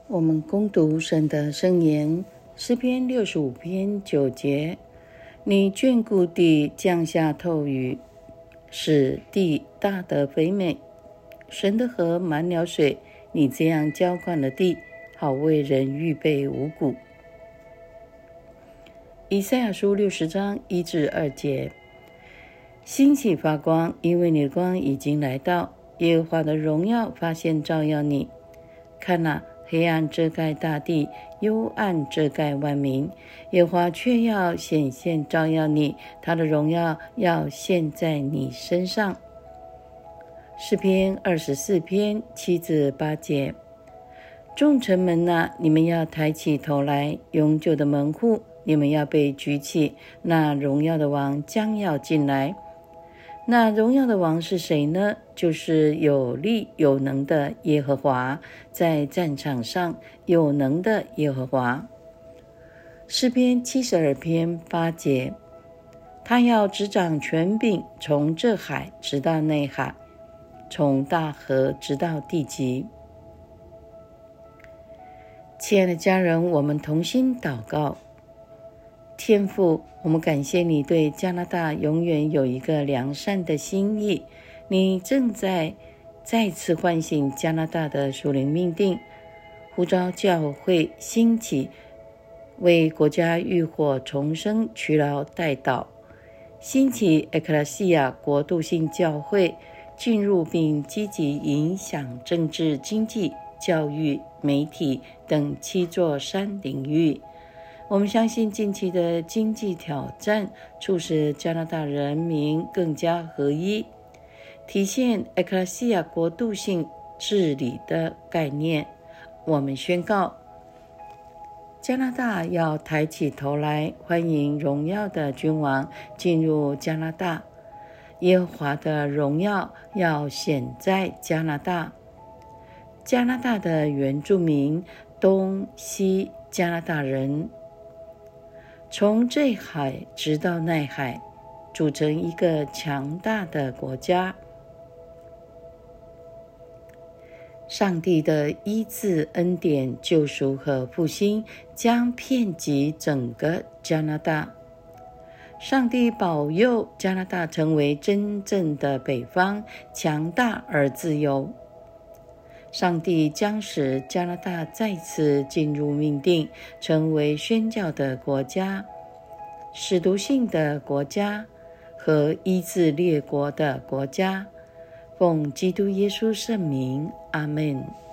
我们攻读神的圣言，诗篇65篇9节。你眷顾地降下透雨，使地大得肥美。神的河满了水，你这样浇灌了地，好为人预备五谷。以赛亚书60章1至2节。兴起发光，因为你的光已经来到，耶和华的荣耀发现照耀你。看哪，黑暗遮盖大地，幽暗遮盖万民，耶和华却要显现照耀你，他的荣耀要现在你身上。诗篇24篇7至8节。众城门啊，你们要抬起头来，永久的门户，你们要被举起，那荣耀的王将要进来。那荣耀的王是谁呢？就是有力有能的耶和华，在战场上有能的耶和华。诗篇72篇8节。他要执掌权柄，从这海直到内海，从大河直到地极。亲爱的家人，我们同心祷告。天父，我们感谢你对加拿大永远有一个良善的心意，你正在再次唤醒加拿大的属灵命定，呼召教会兴起，为国家浴火重生劬劳代祷，兴起埃克拉西亚国度性教会，进入并积极影响政治、经济、教育、媒体等7座山领域。我们相信近期的经济挑战促使加拿大人民更加合一，体现埃克拉西亚国度性治理的概念。我们宣告，加拿大要抬起头来，欢迎荣耀的君王进入加拿大。耶和华的荣耀要显在加拿大。加拿大的原住民，东西加拿大人，从这海直到那海，组成一个强大的国家。上帝的医治、恩典、救赎和复兴将遍及整个加拿大。上帝保佑加拿大成为真正的北方，强大而自由。上帝将使加拿大再次进入命定，成为宣教的国家、使徒性的国家和医治列国的国家。奉基督耶稣圣名，阿们。